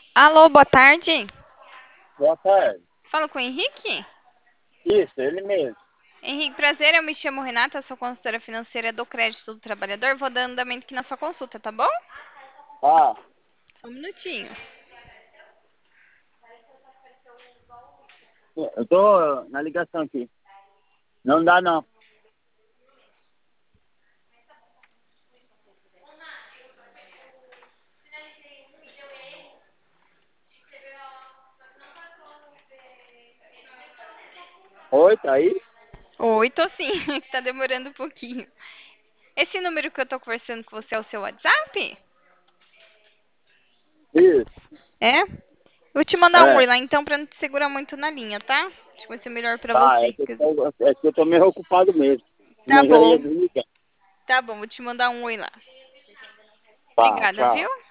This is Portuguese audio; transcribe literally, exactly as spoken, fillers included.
Alô, boa tarde. Boa tarde. Fala com o Henrique? Isso, ele mesmo. Henrique, prazer, eu me chamo Renata, sou consultora financeira do Crédito do Trabalhador. Vou dar andamento aqui na sua consulta, tá bom? Ah, Só um minutinho. eu tô na ligação aqui. Não dá, não. Oi, tá aí? Oi, tô sim, tá demorando um pouquinho. Esse número que eu tô conversando com você é o seu WhatsApp? Isso, É? Vou te mandar um oi é. lá então pra não te segurar muito na linha, tá? Acho que vai ser melhor pra Tá, é você. que eu tô, é que eu tô meio ocupado mesmo. Tá Mas já ia bom, desligar. tá bom, vou te mandar um oi lá. Tá, Obrigada, tchau. viu?